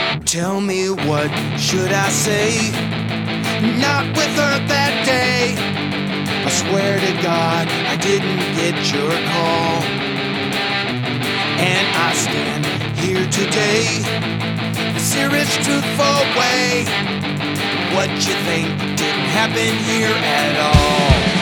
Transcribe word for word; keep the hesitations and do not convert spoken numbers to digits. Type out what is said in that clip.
Tell me, what should I say? Not with her that day. I swear to God, I didn't get your call. And I stand here today, the serious, truthful way. What you think didn't happen here at all.